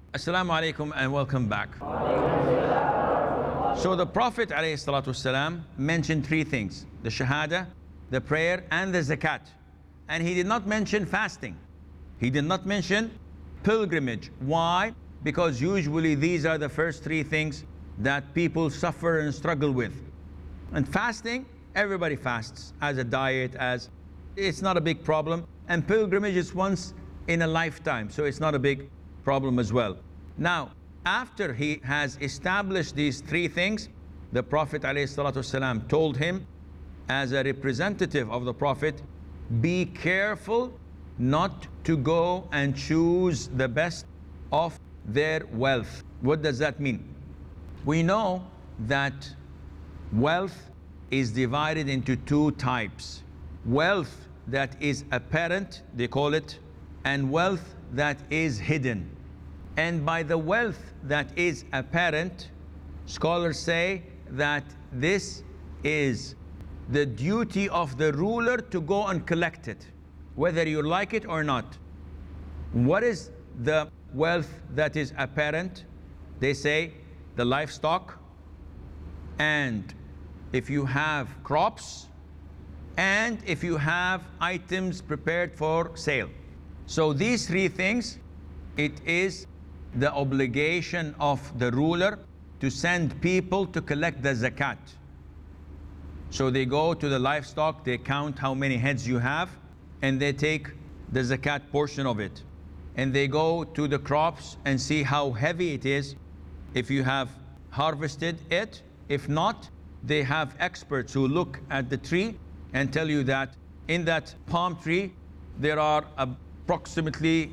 Assalamu alaikum and welcome back. So the Prophet ﷺ mentioned three things: the shahada, the prayer, and the zakat. And he did not mention fasting. He did not mention pilgrimage. Why? Because usually these are the first three things that people suffer and struggle with. And fasting, everybody fasts as a diet, as it's not a big problem. And pilgrimage is once in a lifetime, so it's not a big problem as well. Now, after he has established these three things, the Prophet ﷺ told him, as a representative of the Prophet, be careful not to go and choose the best of their wealth. What does that mean? We know that wealth is divided into two types: wealth that is apparent, they call it, and wealth that is hidden. And by the wealth that is apparent, scholars say that this is the duty of the ruler to go and collect it, whether you like it or not. What is the wealth that is apparent? They say the livestock, and if you have crops, and if you have items prepared for sale. So these three things, it is the obligation of the ruler to send people to collect the zakat. So they go to the livestock, they count how many heads you have, and they take the zakat portion of it. And they go to the crops and see how heavy it is, if you have harvested it. If not, they have experts who look at the tree and tell you that in that palm tree there are approximately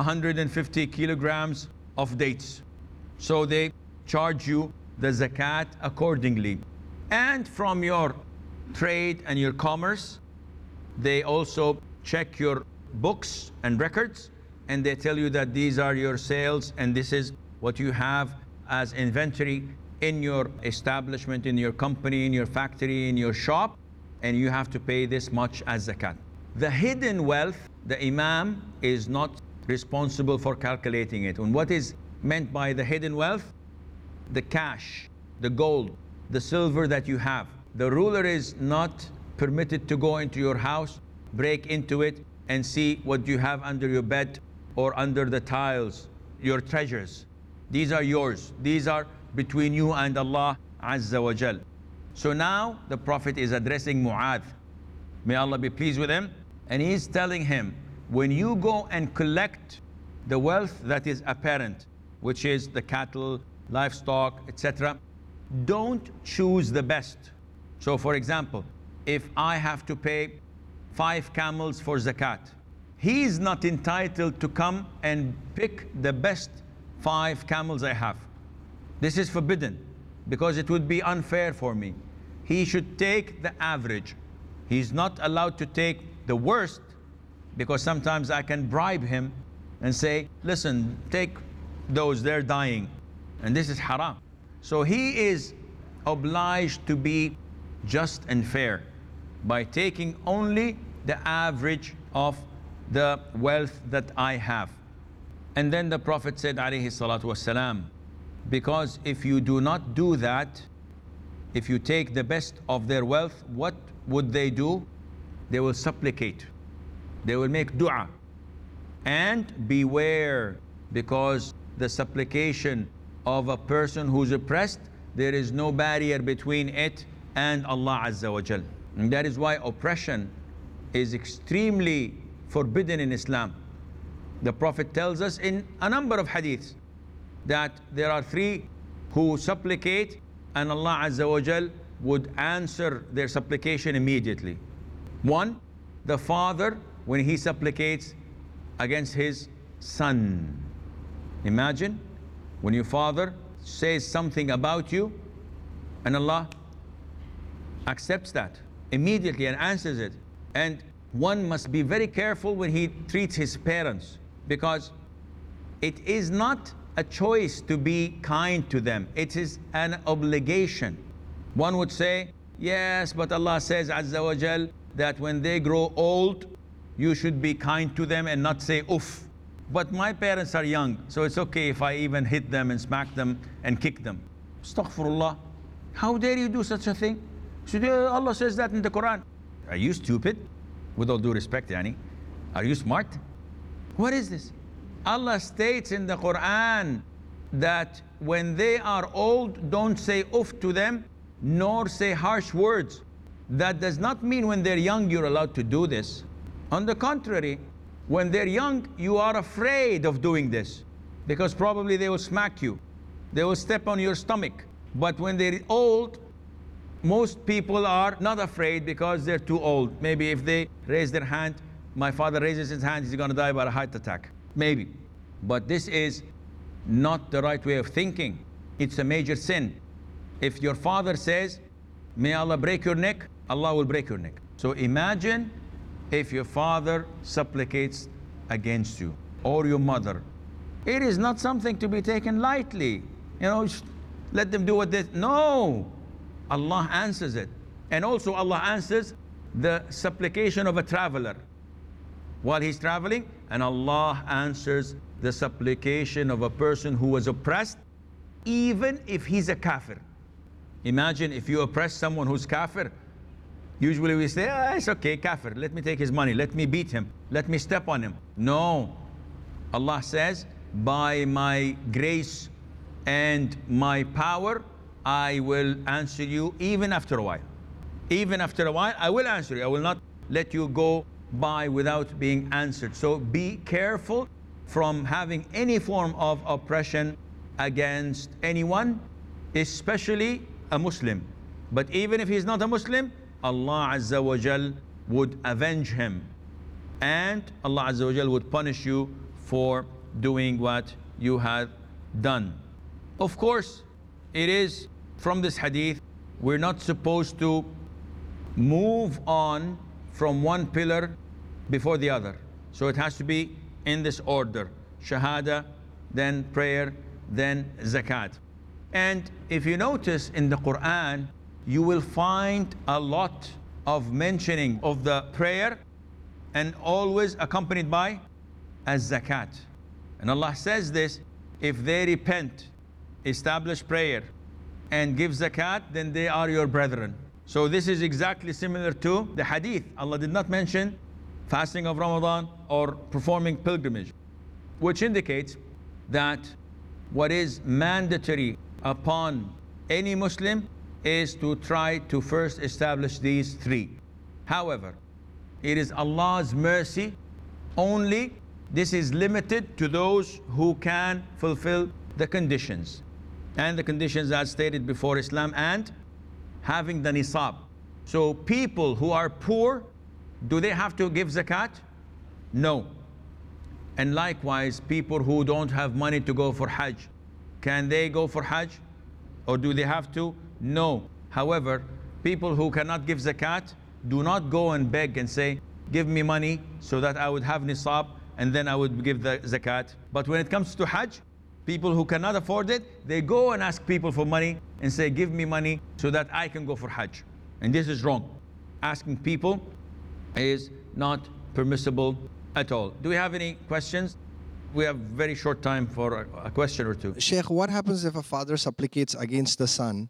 150 kilograms of dates. So they charge you the zakat accordingly. And from your trade and your commerce, they also check your books and records, and they tell you that these are your sales and this is what you have as inventory in your establishment, in your company, in your factory, in your shop, and you have to pay this much as zakat. The hidden wealth, the imam is not responsible for calculating it. And what is meant by the hidden wealth? The cash, the gold, the silver that you have. The ruler is not permitted to go into your house, break into it, and see what you have under your bed or under the tiles, your treasures. These are yours. These are between you and Allah Azza wa Jal. So now the Prophet is addressing Mu'adh. May Allah be pleased with him. And he's telling him, when you go and collect the wealth that is apparent, which is the cattle, livestock, etc., don't choose the best. So for example, if I have to pay 5 camels for zakat, he is not entitled to come and pick the best 5 camels I have. This is forbidden, because it would be unfair for me. He should take the average. He's not allowed to take the worst, because sometimes I can bribe him and say, listen, take those, they're dying. And this is haram. So he is obliged to be just and fair by taking only the average of the wealth that I have. And then the Prophet said, alayhi salatu wasalam, because if you do not do that, if you take the best of their wealth, what would they do? They will supplicate. They will make dua. And beware, because the supplication of a person who's oppressed, there is no barrier between it and Allah Azza wa Jal. And that is why oppression is extremely forbidden in Islam. The Prophet tells us in a number of hadiths that there are 3 who supplicate and Allah Azza wa Jal would answer their supplication immediately. 1, the father when he supplicates against his son. Imagine when your father says something about you and Allah accepts that immediately and answers it. And one must be very careful when he treats his parents, because it is not a choice to be kind to them. It is an obligation. One would say, yes, but Allah says Azza wa Jal that when they grow old, you should be kind to them and not say uff. but my parents are young, so it's okay if I even hit them and smack them and kick them. Astaghfirullah. How dare you do such a thing? So Allah says that in the Quran. Are you stupid? With all due respect, Yani. Are you smart? What is this? Allah states in the Quran that when they are old, don't say uff to them, nor say harsh words. That does not mean when they're young you're allowed to do this. On the contrary, when they're young, you are afraid of doing this because probably they will smack you. They will step on your stomach. But when they're old, most people are not afraid because they're too old. Maybe if they raise their hand, my father raises his hand, he's going to die by a heart attack. Maybe. But this is not the right way of thinking. It's a major sin. If your father says, may Allah break your neck, Allah will break your neck. So imagine if your father supplicates against you or your mother. It is not something to be taken lightly. You know, let them do what they... No! Allah answers it. And also Allah answers the supplication of a traveler while he's traveling, and Allah answers the supplication of a person who was oppressed, even if he's a kafir. Imagine if you oppress someone who's kafir. Usually we say, it's okay, kafir, let me take his money, let me beat him, let me step on him. No. Allah says, by my grace and my power, I will answer you even after a while. Even after a while, I will answer you. I will not let you go by without being answered. So be careful from having any form of oppression against anyone, especially a Muslim. But even if he's not a Muslim, Allah Azza wa Jal would avenge him. And Allah Azza wa Jal would punish you for doing what you had done. Of course, it is from this hadith, we're not supposed to move on from one pillar before the other. So it has to be in this order: Shahada, then prayer, then zakat. And if you notice in the Quran, you will find a lot of mentioning of the prayer and always accompanied by a zakat. And Allah says this, if they repent, establish prayer, and give zakat, then they are your brethren. So this is exactly similar to the hadith. Allah did not mention fasting of Ramadan or performing pilgrimage, which indicates that what is mandatory upon any Muslim is to try to first establish these three. However, it is Allah's mercy only. This is limited to those who can fulfill the conditions. And the conditions as stated before, Islam and having the nisab. So people who are poor, do they have to give zakat? No. And likewise, people who don't have money to go for Hajj, can they go for Hajj? Or do they have to? No. However, people who cannot give zakat, do not go and beg and say, give me money so that I would have nisab and then I would give the zakat. But when it comes to Hajj, people who cannot afford it, they go and ask people for money and say, give me money so that I can go for Hajj. And this is wrong. Asking people is not permissible at all. Do we have any questions? We have very short time for a question or two. Sheikh, what happens if a father supplicates against the son?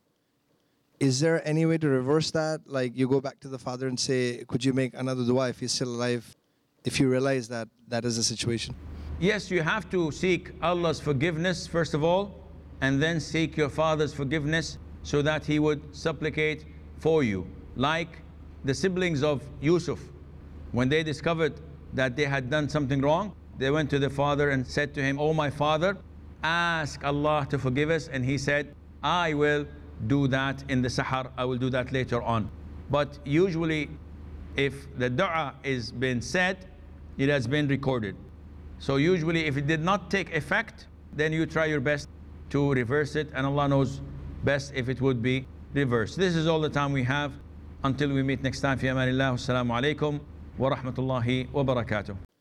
Is there any way to reverse that? Like you go back to the father and say, could you make another dua if he's still alive? If you realize that that is the situation. Yes, you have to seek Allah's forgiveness first of all, and then seek your father's forgiveness so that he would supplicate for you. Like the siblings of Yusuf, when they discovered that they had done something wrong, they went to the father and said to him, oh my father, ask Allah to forgive us. And he said, I will do that in the Sahar, I will do that later on. But usually if the dua is been said, it has been recorded. So usually if it did not take effect, then you try your best to reverse it, and Allah knows best if it would be reversed. This is all the time we have. Until we meet next time, fi amanillah. Assalamu alaikum wa rahmatullahi wa barakatuh.